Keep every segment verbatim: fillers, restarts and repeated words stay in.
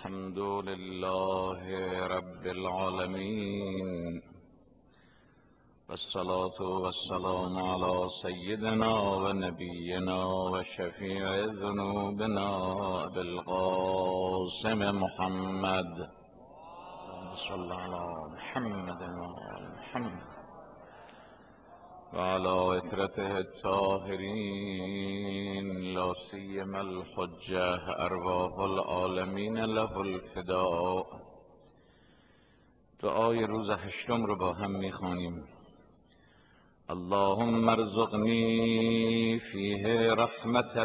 الحمد لله رب العالمين، والصلاة والسلام على سيدنا ونبينا وشفيع ذنوبنا أبي القاسم محمد. اللهم صل على محمد وآل محمد وعلى عترته الطاهرين، لا سيما الحجة أرواح العالمین له الفداء. دعای روز هشتم رو با هم میخوانیم. اللهم ارزقنی فیه رحمت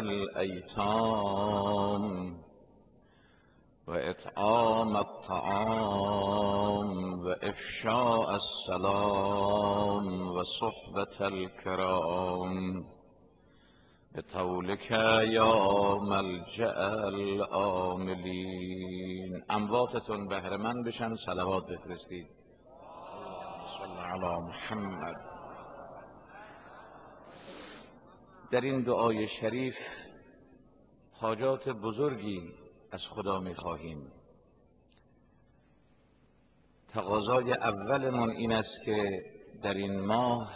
الایتام و اطعام الطعام و افشاء السلام و صحبت الکرام بطولک یا ملجأ العاملین. امواتتون بهره مند بشن، صلوات بفرستید. صلی علی محمد. در این دعای شریف حاجات بزرگی از خدا می‌خواهیم. تقاضای اولمون این است که در این ماه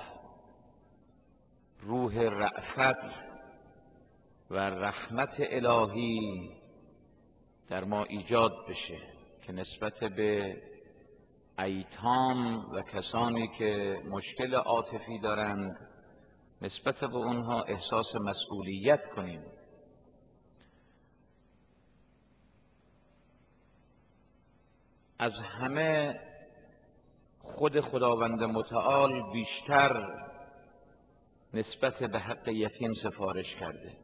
روح رأفت و رحمت الهی در ما ایجاد بشه که نسبت به ایتام و کسانی که مشکل عاطفی دارند نسبت به اونها احساس مسئولیت کنیم. از همه خود خداوند متعال بیشتر نسبت به حق یتیم سفارش کرده.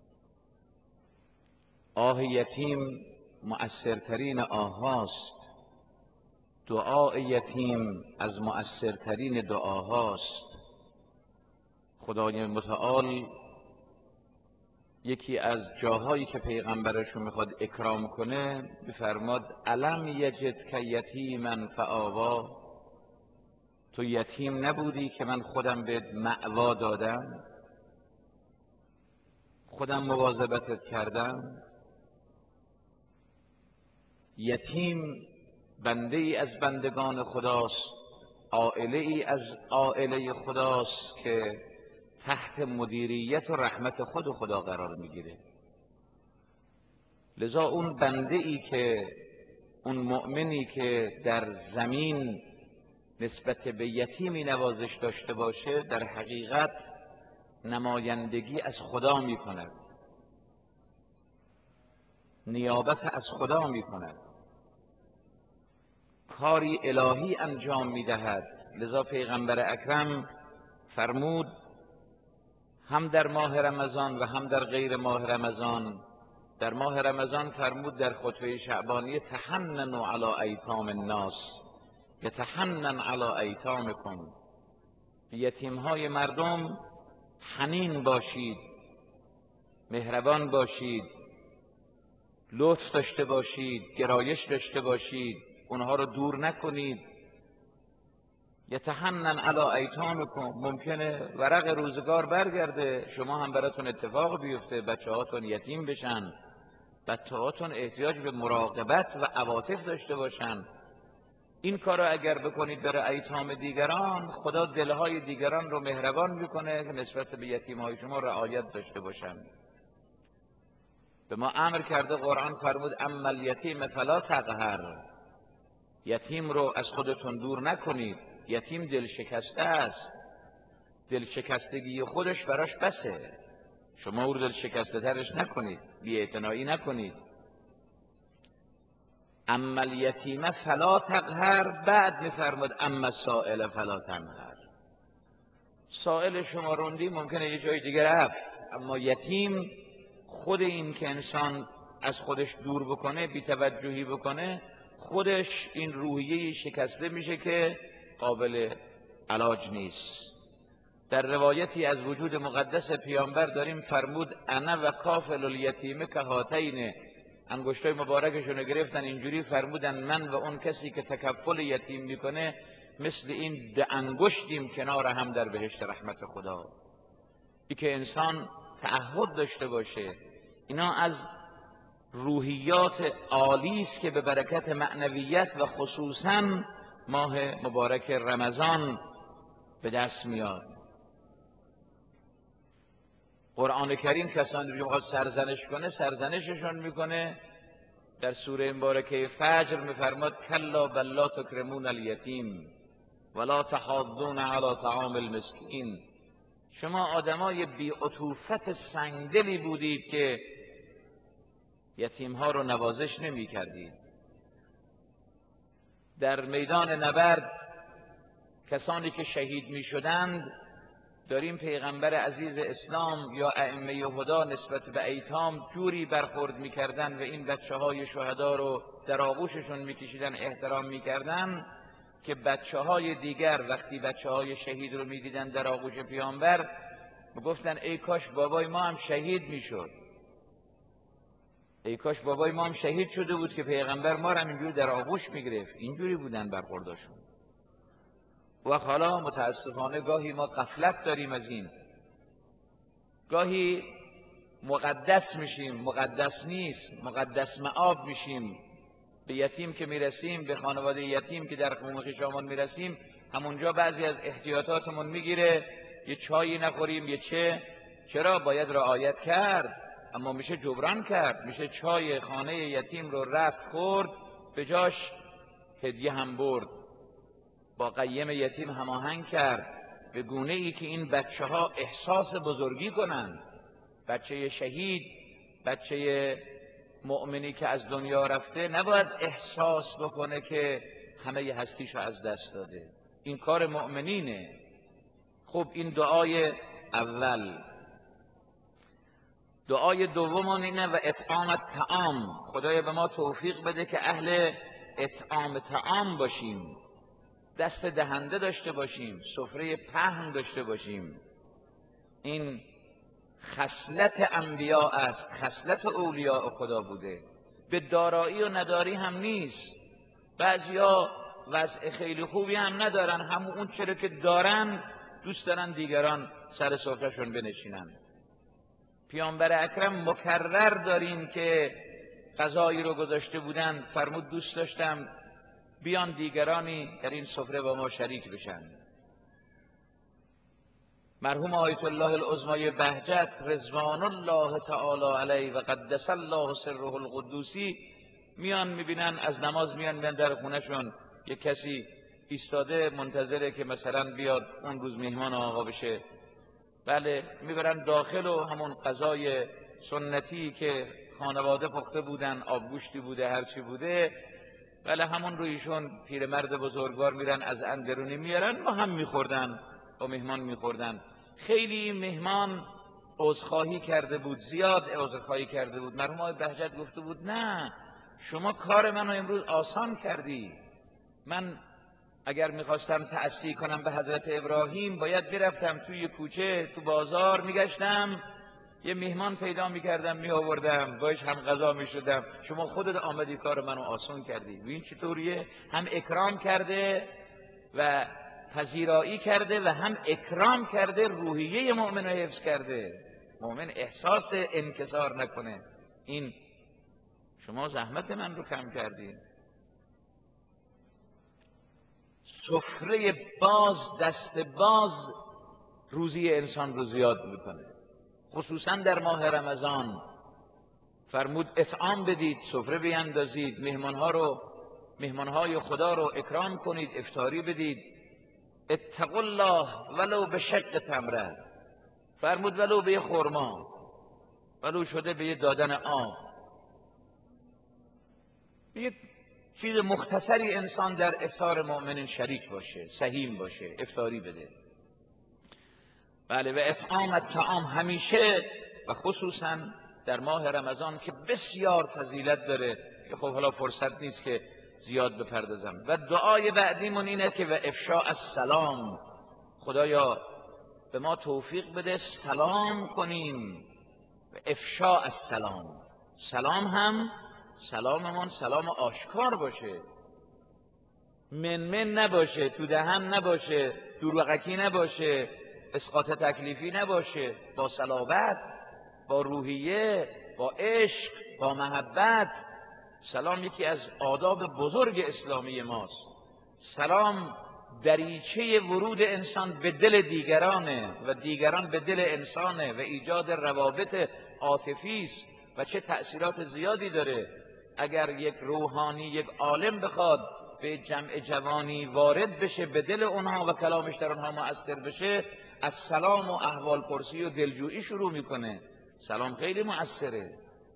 آه یتیم مؤثرترین آهاست، دعای یتیم از مؤثرترین دعاهاست. خدای متعال یکی از جاهایی که پیغمبرشو میخواد اکرام کنه میفرماد الم یجدک یتیما فآوا، تو یتیم نبودی که من خودم بهت مأوا دادم، خودم مواظبتت کردم. یتیم بنده ای از بندگان خداست، عائله ای از عائله خداست که تحت مدیریت و رحمت خود خدا قرار میگیره. لذا اون بنده ای که اون مؤمنی که در زمین نسبت به یتیمی نوازش داشته باشه در حقیقت نمایندگی از خدا میکند، نیابت از خدا میکند، کاری الهی انجام میدهد. لذا پیغمبر اکرم فرمود هم در ماه رمضان و هم در غیر ماه رمضان. در ماه رمضان فرمود در خطبه شعبانی تحننوا علی ایتام الناس یتحنن علی ایتامکم، به یتیمهای مردم حنین باشید، مهربان باشید، لطف داشته باشید، گرایش داشته باشید، اونها رو دور نکنید. یتحنن علی ایتامکم، ممکنه ورق روزگار برگرده، شما هم براتون اتفاق بیفته، بچه هاتون یتیم بشن، بچه هاتون احتیاج به مراقبت و عواطف داشته باشن. این کار رو اگر بکنید برای ایتام دیگران، خدا دلهای دیگران رو مهربان میکنه که نسبت به یتیمهای شما رعایت داشته باشن. به ما امر کرده قرآن فرمود اما الیتیم فلا تقهر، یتیم رو از خودتون دور نکنید. یتیم دل شکسته است، دل شکستگی خودش براش بسه، شما او رو دل شکسته ترش نکنید، بی‌اعتنایی نکنید. اما الیتیم فلا تقهر، بعد میفرماد اما السائل فلا تنهر. سائل شما روندی ممکنه یه جای دیگه رفت، اما یتیم خود این که انسان از خودش دور بکنه، بی‌توجهی بکنه، خودش این روحیه شکسته میشه که قابل علاج نیست. در روایتی از وجود مقدس پیامبر داریم فرمود انا و کافل الیتیم که هاتین، انگشتای مبارکشون رو گرفتن اینجوری فرمودن من و اون کسی که تکفل یتیم میکنه مثل این ده انگشتیم کنار هم در بهشت رحمت خدا. ای که انسان تعهد داشته باشه. اینا از روحیات عالی است که به برکت معنویت و خصوصا ماه مبارک رمضان به دست میاد. قرآن کریم کسانی رو میخواد سرزنش کنه سرزنششون میکنه. در سوره مبارکه فجر میفرماد کلا بل لا تکرمون الیتیم ولا تحاضون علی طعام المسکین. شما آدمای بی عطوفت سنگدلی بودید که یتیمها رو نوازش نمی کردید. در میدان نبرد کسانی که شهید می شدند داریم پیغمبر عزیز اسلام یا ائمه هدا نسبت به ایتام جوری برخورد می کردن و این بچه های شهدا رو در آغوششون می کشیدن، احترام می کردن که بچه های دیگر وقتی بچه های شهید رو می دیدن در آغوش پیامبر گفتن ای کاش بابای ما هم شهید می شد، ای کاش بابای ما هم شهید شده بود که پیغمبر ما رو هم اینجوری در آغوش می گرفت. اینجوری بودن برخورداشون. و حالا متاسفانه گاهی ما غفلت داریم از این، گاهی مقدس میشیم، مقدس نیست، مقدس مآب میشیم. به یتیم که میرسیم، به خانواده یتیم که در خونه خویشامان میرسیم، همونجا بعضی از احتیاطاتمون میگیره، یه چایی نخوریم، یه چه، چرا باید رعایت کرد، اما میشه جبران کرد، میشه چای خانه یتیم رو رفت خورد، به جاش هدیه هم برد، با قیم یتیم هماهنگ کرد به گونه ای که این بچه ها احساس بزرگی کنند. بچه شهید، بچه مؤمنی که از دنیا رفته نباید احساس بکنه که همه هستیشو از دست داده. این کار مؤمنینه. خب این دعای اول. دعای دوم اینه و اطعام الطعام. خدایا به ما توفیق بده که اهل اطعام طعام باشیم، دست دهنده داشته باشیم، سفره پهن داشته باشیم. این خصلت انبیاء است، خصلت اولیاء خدا بوده. به دارایی و نداری هم نیست. بعضیا وضع خیلی خوبی هم ندارن، همون اون چرا که دارن دوست دارن دیگران سر سفرهشون بنشینن. پیامبر اکرم مکرر داریم که غذایی رو گذاشته بودن، فرمود دوست داشتم بیان دیگرانی در این سفره با ما شریک بشن. مرحوم آیت الله العظمای بهجت رضوان الله تعالی علیه و قدس الله سره القدوسی میان میبینن از نماز میان میان در خونهشون یک کسی ایستاده منتظره که مثلا بیاد اون روز مهمان آقا بشه. بله میبرن داخل و همون غذای سنتی که خانواده پخته بودن، آبگوشتی بوده، هرچی بوده، بله همون رویشون پیرمرد بزرگوار میرن از اندرونی میارن و هم میخوردن، با مهمان میخوردن. خیلی مهمان عذرخواهی کرده بود، زیاد عذرخواهی کرده بود. مرحوم آقای بهجت گفته بود نه شما کار منو امروز آسان کردی. من اگر میخواستم تأسی کنم به حضرت ابراهیم باید برفتم توی کوچه، تو بازار میگشتم، یه مهمان پیدا میکردم میآوردم باش هم غذا میشدم. شما خودت آمدی کار منو آسان کردی. این چطوریه؟ هم اکرام کرده و پذیرایی کرده و هم اکرام کرده، روحیه مؤمن رو حفظ کرده. مؤمن احساس انکسار نکنه. این شما زحمت من رو کم کردی. سفره باز، دست باز روزی انسان رو زیاد میکنه، خصوصا در ماه رمضان. فرمود اطعام بدید، سفره بیندازید، مهمانها رو، مهمانهای خدا رو اکرام کنید، افطاری بدید. اتقوا الله ولو به شق تمره. فرمود ولو به خرما، ولو شده به دادن آب. یک چیز مختصری انسان در افطار مؤمنین شریک باشه، سهیم باشه، افطاری بده. بله و اطعام الطعام همیشه و خصوصا در ماه رمضان که بسیار فضیلت داره که خب حالا فرصت نیست که زیاد بپردازم. و دعای بعدیمون اینه که و افشاء السلام. خدایا به ما توفیق بده سلام کنیم. و افشاء السلام، سلام هم سلاممون سلام آشکار باشه، من من نباشه، تو دهن نباشه، دروغکی نباشه، اسقاط تکلیفی نباشه، با صلابت، با روحیه، با عشق، با محبت. سلام یکی از آداب بزرگ اسلامی ماست. سلام دریچه ورود انسان به دل دیگرانه و دیگران به دل انسانه و ایجاد روابط عاطفی است و چه تأثیرات زیادی داره. اگر یک روحانی، یک عالم بخواد به جمع جوانی وارد بشه، به دل اونها و کلامش در اونها مؤثر بشه، از سلام و احوال پرسی و دلجویی شروع میکنه. سلام خیلی مؤثره.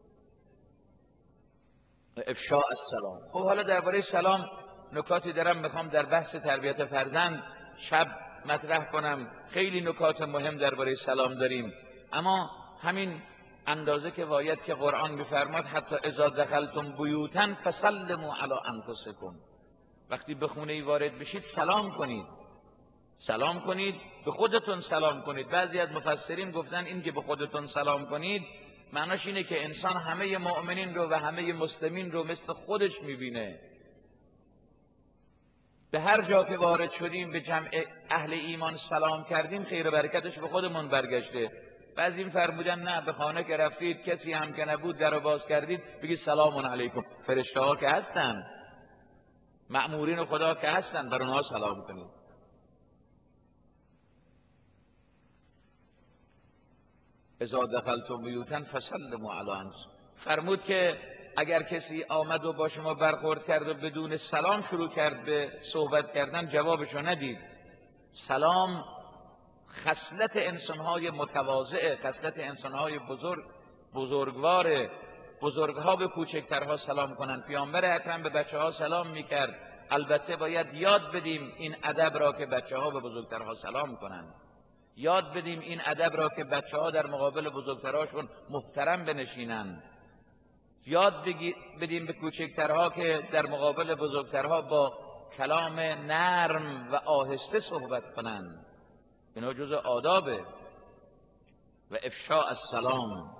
افشاء السلام. خب حالا درباره سلام نکاتی دارم میخوام در بحث تربیت فرزند شب مطرح کنم. خیلی نکات مهم درباره سلام داریم، اما همین اندازه که باید که قرآن میفرماد حتی اذا دخلتم بیوتا فسلموا علی انفسکم، وقتی به خونه ای وارد بشید سلام کنید. سلام کنید، به خودتون سلام کنید. بعضی از مفسرین گفتن این که به خودتون سلام کنید معناش اینه که انسان همه مؤمنین رو و همه مسلمین رو مثل خودش میبینه. به هر جا که وارد شدیم به جمع اهل ایمان سلام کردیم، خیر و برکتش به خودمون برگشته. بعضی فرمودن نه، به خانه که رفتید کسی هم که نبود در رو باز کردید بگید سلام علیکم. فرشته ها که هستن، مأمورین خدا که هستن، بر اونها سلام کنید. اذا دخلتم بیوتا فسلموا علی انفسکم. فرمود که اگر کسی آمد و با شما برخورد کرد و بدون سلام شروع کرد به صحبت کردن، جوابشو ندید. سلام خصلت انسانهای متواضع، خصلت انسانهای بزرگ بزرگواره. بزرگها به کوچکترها سلام کنن. پیامبر اکرم به بچه ها سلام میکرد. البته باید یاد بدیم این ادب را که بچه ها به بزرگترها سلام کنن. یاد بدیم این ادب را که بچه ها در مقابل بزرگترهاشون محترم بنشینن. یاد بدیم به کوچکترها که در مقابل بزرگترها با کلام نرم و آهسته صحبت کنن. اینا جز آدابه. و افشاء السلام.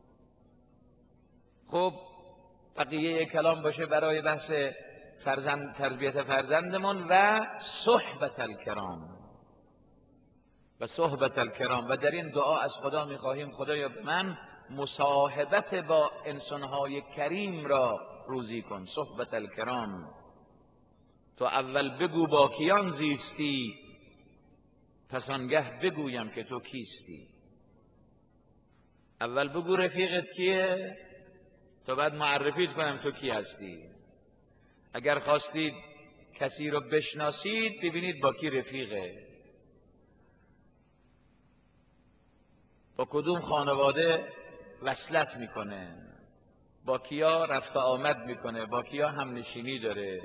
خب بقیه کلام باشه برای بحث فرزند، تربیت فرزندمون و صحبت الکرام و صحبت الکرام. و در این دعا از خدا میخواهیم خدایا به من مصاحبت با انسانهای کریم را روزی کن. صحبت الکرام. تو اول بگو با کیان زیستی، پس آنگه بگویم که تو کیستی. اول بگو رفیقت کیه تا بعد معرفیت کنم تو کی هستی. اگر خواستید کسی رو بشناسید ببینید با کی رفیقه، با کدوم خانواده وصلت میکنه، با کیا رفت آمد میکنه، با کیا هم نشینی داره.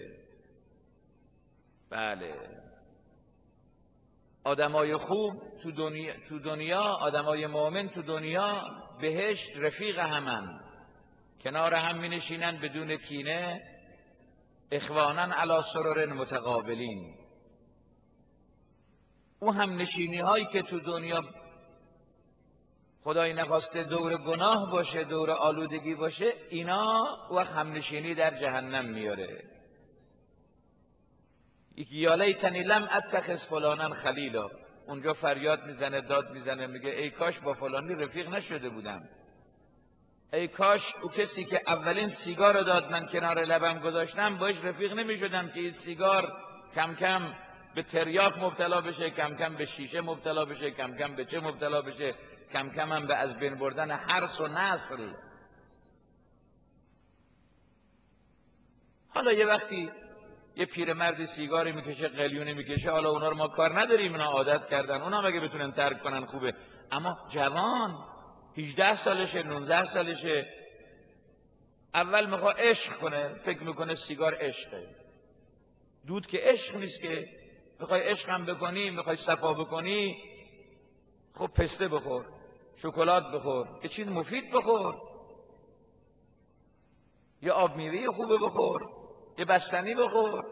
بله، آدمای خوب تو دنیا، تو دنیا آدمای مؤمن تو دنیا بهشت رفیق همن، کنار هم می نشینن بدون کینه، اخوانن علی سرر متقابلین. او هم نشینی هایی که تو دنیا خدای نخواسته دور گناه باشه، دور آلودگی باشه، اینا وقت هم نشینی در جهنم میاره. یکی یا لیتنی لم اتخذ فلانا خلیلا، اونجا فریاد میزنه، داد میزنه، میگه ای کاش با فلانی رفیق نشده بودم. ای کاش او کسی که اولین سیگار رو داد من کنار لبم گذاشتم باش رفیق نمیشدم که این سیگار کم کم به تریاک مبتلا بشه، کم کم به شیشه مبتلا بشه، کم کم به چه مبتلا بشه، کم کم هم به از بین بردن حرث و نسل. حالا یه وقتی یه پیرمردی سیگاری میکشه، قلیونی میکشه، حالا اونا رو ما کار نداریم، اونا عادت کردن، اونا مگه بتونن ترک کنن خوبه. اما جوان هجده سالشه، نوزده سالشه، اول میخواد عشق کنه، فکر میکنه سیگار عشقه. دود که عشق نیست که. میخوای عشق هم بکنی، میخوای صفا بکنی، خب پسته بخور، شکلات بخور، یه چیز مفید بخور، یه آب میوه خوبه بخور، یه بستنی بخور.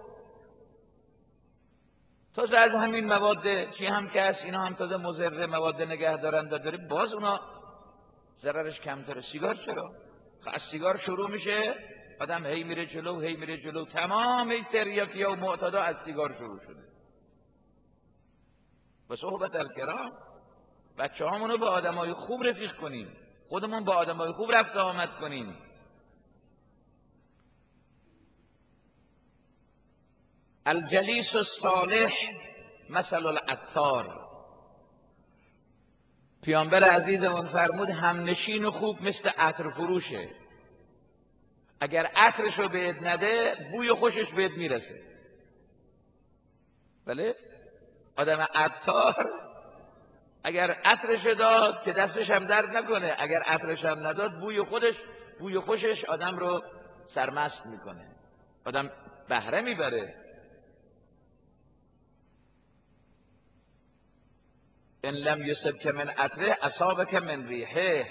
تازه از همین مواد چی هم که هست، اینا هم تازه مضر، مواد نگه دارنده داره، باز اونا ضررش کمتره. سیگار چرا؟ از سیگار شروع میشه، آدم هی میره جلو، هی میره جلو، تمام این تریاکی ها و معتادا از سیگار شروع شده. و صحبت الکرام، بچه هامونو با آدمای خوب رفیق کنیم، خودمون با آدمای خوب رفت آمد کنیم. الجلیس الصالح مثل العطار. پیامبر عزیزمون فرمود همنشین خوب مثل عطر فروشه. اگر عطرش رو بهت نده بوی خوشش بهت میرسه. بله؟ آدم عطار اگر عطرش داد که دستش هم درد نکنه، اگر عطرش هم نداد بوی خودش بوی خوشش آدم رو سرمست میکنه، آدم بهره میبره. ان لم یصبک من عطره اصابک من ریحه.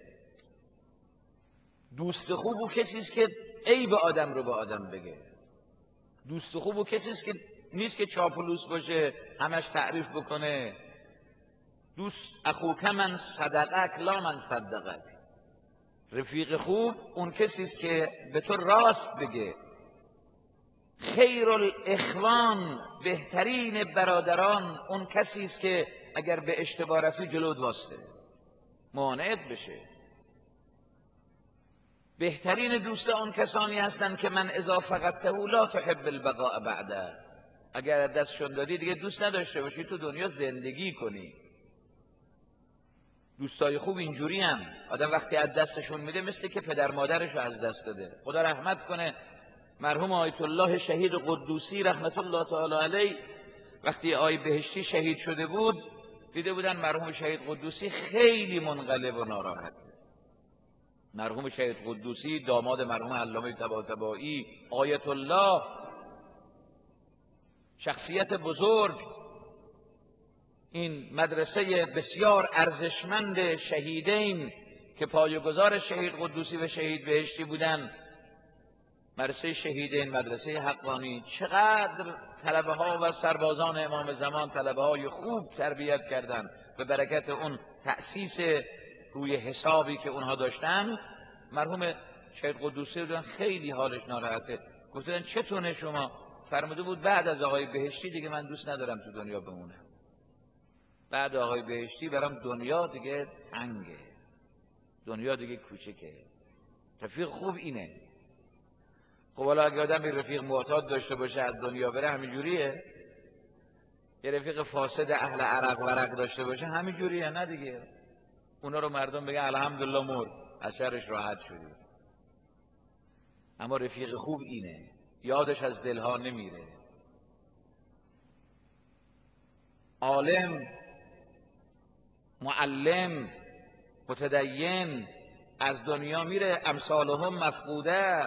دوست خوب و کسی است که عیب آدم رو به آدم بگه. دوست خوب و کسی است که نیست که چاپلوس باشه همش تعریف بکنه. دوست اخوک من صدقک لا من صدقک. رفیق خوب اون کسی است که به تو راست بگه. خیر الاخوان، بهترین برادران اون کسی است که اگر به اشتباه رفتی جلوت واسطه مانعت بشه. بهترین دوستا اون کسانی هستند که من اذا فقدته لا تحب البقاء بعده. اگر دستشون دادی دیگه دوست نداشته باشی تو دنیا زندگی کنی. دوستای خوب اینجوری هم آدم وقتی از دستشون میده مثل که پدر مادرش رو از دست داده. خدا رحمت کنه مرحوم آیت الله شهید قدوسی رحمت الله تعالی علیه، وقتی آی بهشتی شهید شده بود دیده بودن مرحوم شهید قدوسی خیلی منقلب و ناراحت. مرحوم شهید قدوسی داماد مرحوم علامه طباطبایی، آیت الله، شخصیت بزرگ، این مدرسه بسیار ارزشمند شهیدین که پایه‌گذار شهید قدوسی و شهید بهشتی بودن، مدرسه شهیدین، مدرسه حقانی، چقدر طلبه ها و سربازان امام زمان طلبه های خوب تربیت کردند به برکت اون تأسیس روی حسابی که اونها داشتن. مرحوم شهید قدوسی بودن خیلی حالش ناراحته. گفتن چطونه شما؟ فرموده بود بعد از آقای بهشتی دیگه من دوست ندارم تو دنیا بمونم. بعد آقای بهشتی برام دنیا دیگه تنگه، دنیا دیگه کوچکه. رفیق خوب اینه. خب حالا اگه آدم یه رفیق معتاد داشته باشه از دنیا بره همینجوریه؟ یه رفیق فاسد اهل عرق ورق داشته باشه همینجوریه؟ نه دیگه. اونا رو مردم بگن الحمدلله مرد، از شرش راحت شدی. اما رفیق خوب اینه، یادش از دلها نمیره. عالم، معلم، متدین از دنیا میره، امثالهم مفقوده،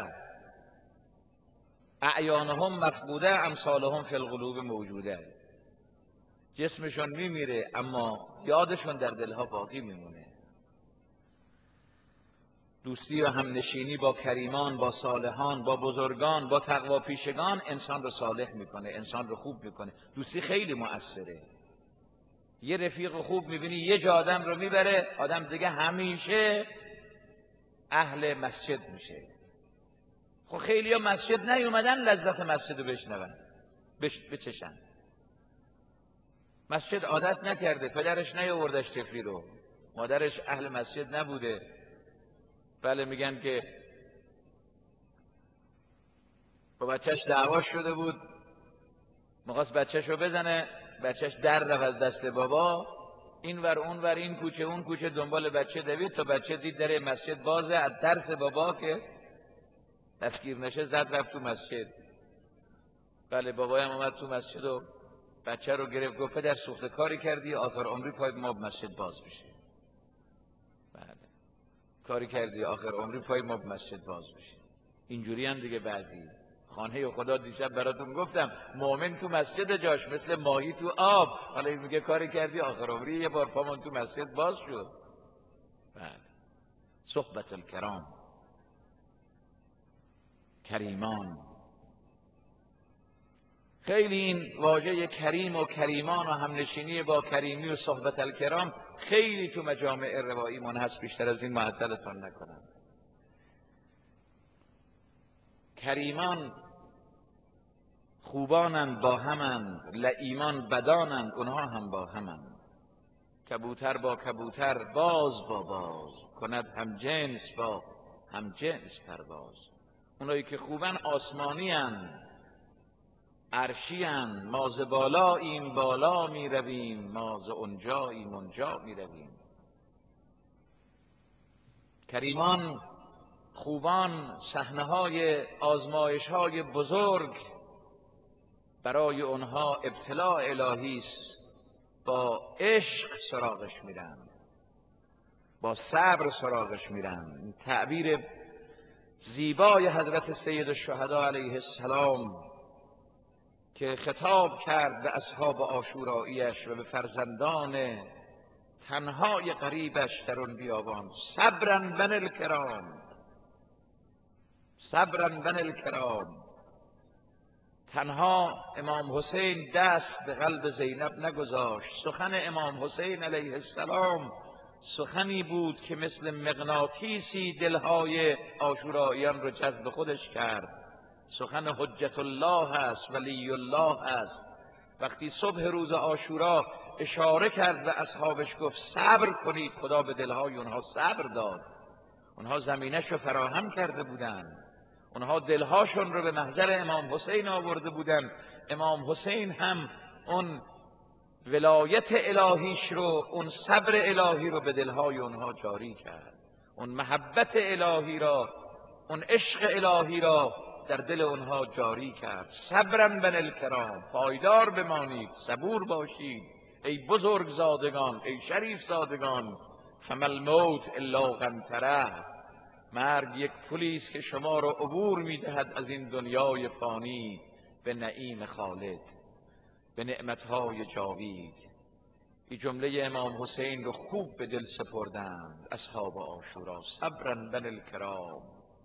اعیانهم مفقوده، امثالهم فی القلوب موجوده. جسمشون میمیره اما یادشون در دلها باقی میمونه. دوستی و همنشینی با کریمان، با صالحان، با بزرگان، با تقوا پیشگان انسان رو صالح میکنه، انسان رو خوب میکنه. دوستی خیلی مؤثره. یه رفیق خوب میبینی یه جا آدم رو میبره، آدم دیگه همیشه اهل مسجد میشه. خب خیلی ها مسجد نیومدن لذت مسجد رو بشنون بچشن. مسجد عادت نکرده، پدرش نیاوردش طفلی رو، مادرش اهل مسجد نبوده. بله میگن که با بچهش دعواش شده بود، میخواست بچهش رو بزنه، بچهش در رفت از دست بابا، این ور اون ور، این کوچه اون کوچه دنبال بچه دوید تا بچه دید در مسجد بازه، از ترس بابا که دستگیر نشه زد رفت تو مسجد. بله بابایم اومد تو مسجد و بچه رو گرفت، گفت پدر سوخته کاری کردی آخر عمری پای ما مسجد باز بشه. بله کاری کردی آخر عمری پای ما مسجد باز بشه. اینجوری هم دیگه بعضی. خانه خدا دیشب براتون گفتم مؤمن تو مسجد جاش مثل ماهی تو آب. حالا این میگه کاری کردی آخر عمری یه بار پامون تو مسجد باز شد. بله صحبت الکرام، کریمان. خیلی این واژه کریم و کریمان و همنشینی با کریمی و صحبت الکرام خیلی تو مجامع روایی من هست، بیشتر از این معطلتان نکنم. کریمان خوبانند با همند، لئیمان بدانند اونها هم با همند. کبوتر با کبوتر، باز با باز، کند هم جنس با هم جنس پرواز. اونایی که خوبن آسمانی هن، عرشی‌اند، ما ز بالاییم بالا می رویم، ما ز اونجاییم اونجا می رویم. کریمان، خوبان، صحنه‌های آزمایش‌های بزرگ برای اونها ابتلاء الهی است. با عشق سراغش میرن، با صبر سراغش میرن. تعبیر زیبای حضرت سید الشهدا علیه السلام که خطاب کرد به اصحاب عاشوراییش و به فرزندان تنهای قریبش در اون بیابان: صبرا بنی الکرام، صبرا بنی الکرام. تنها امام حسین دست به قلب زینب نگذاشت. سخن امام حسین علیه السلام سخنی بود که مثل مغناطیسی دلهای عاشوراییان رو جذب خودش کرد. سخن حجت الله است، ولی الله است. وقتی صبح روز عاشورا اشاره کرد و اصحابش گفت صبر کنید، خدا به دلهای اونها صبر داد. اونها زمینش رو فراهم کرده بودند، اونها دلهاشون رو به محضر امام حسین آورده بودند. امام حسین هم اون ولایت الهیش رو، اون صبر الهی رو به دلهای اونها جاری کرد. اون محبت الهی را، اون عشق الهی را در دل اونها جاری کرد. صبرا بنی الکرام، پایدار بمانید، صبور باشید ای بزرگ زادگان، ای شریف زادگان. فما الموت الا قنطره، مرگ یک پلی است که شما را عبور میدهد از این دنیای فانی به نعیم خالد، به نعمتهای جاوید. این جمله امام حسین رو خوب به دل سپردند اصحاب عاشورا: صبرا بنی الکرام.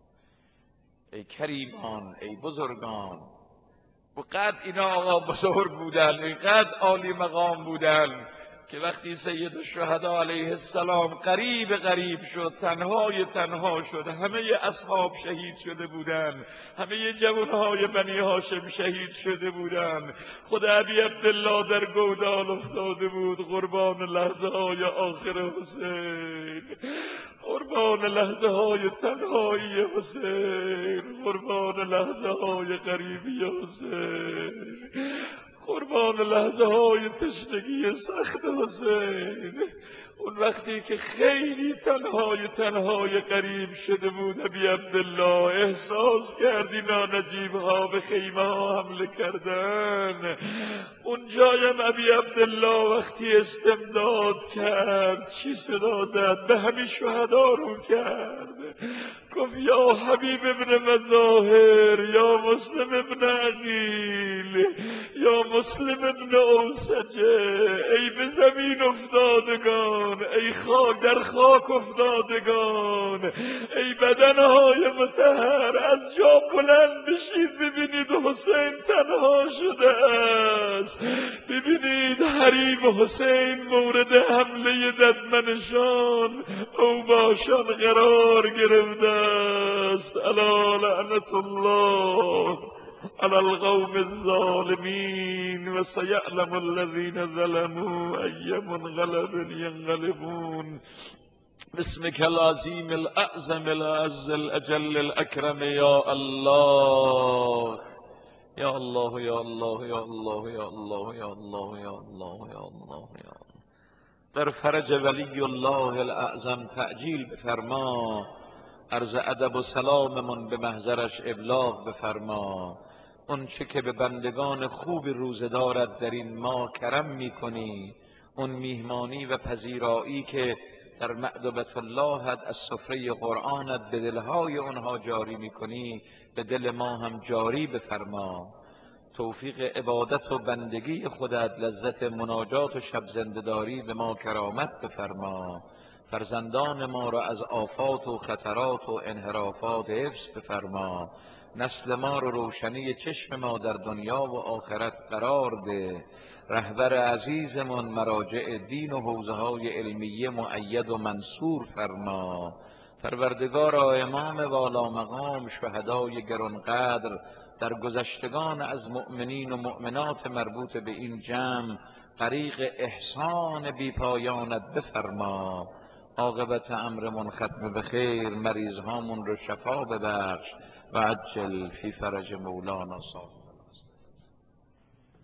ای کریمان، ای بزرگان. و قد اینا آقا بزرگ بودن، اینقدر عالی مقام بودن که وقتی سید الشهدا علیه السلام قریب قریب شد، تنهای تنها شد، همه اصحاب شهید شده بودن، همه جوانهای بنی هاشم شهید شده بودن. خود ابی عبدالله در گودال افتاده بود، قربان لحظه های آخر حسین، قربان لحظه های تنهایی حسین، قربان لحظه های قریبی حسین، قربان لحظه های تشنگی سخت حسین. اون وقتی که خیلی تنهای تنهای قریب شده بود، ابی عبدالله احساس کردی نانجیب ها به خیمه ها حمله کردن. اون جایم ابی عبدالله وقتی استمداد کرد چی صدا زد؟ به همین شهدا رو کرد، گفت یا حبیب ابن مظاهر، یا مسلم ابن عقیل، یا مسلم ابن اوسجه، ای به زمین افتادگان، ای خاک در خاک افتادگان، ای بدنهای مطهر، از جا بلند بشید ببینید حسین تنها شده است، ببینید حریم حسین مورد حمله ددمنشان اوباشان قرار گرفته است. الا لعنت الله على القوم الظالمين وسيعلم الذين ظلموا أي منقلب ينقلبون. باسمك العظيم الأعظم الأعز الأجل الأكرم يا الله يا الله يا الله يا الله يا الله يا الله يا الله يا الله يا الله. در فرج ولی الله الاعظم تعجیل بفرما، عرض ادب و سلاممون به محضرش ابلاغ بفرما. اون چه که به بندگان خوب روزدارت در این ماه کرم میکنی، اون میهمانی و پذیرایی که در مأدبة اللهت از سفره قرآنت به دلهای اونها جاری میکنی، به دل ما هم جاری بفرما. توفیق عبادت و بندگی خودت، لذت مناجات و شب زنده‌داری به ما کرامت بفرما. فرزندان ما را از آفات و خطرات و انحرافات حفظ بفرما. نسل ما رو روشنی چشم ما در دنیا و آخرت قرار ده. رهبر عزیزمان مراجع دین و حوزه های علمیه مؤید و منصور فرما. پروردگارا امام والا مقام، شهدای گرانقدر در گذشتگان از مؤمنین و مؤمنات مربوط به این جمع، طریق احسان بی پایانت بفرما. عاقبت امرمون ختم به خیر، مریض هامون رو شفا ببخش و عجل فی فرج مولانا صاحب.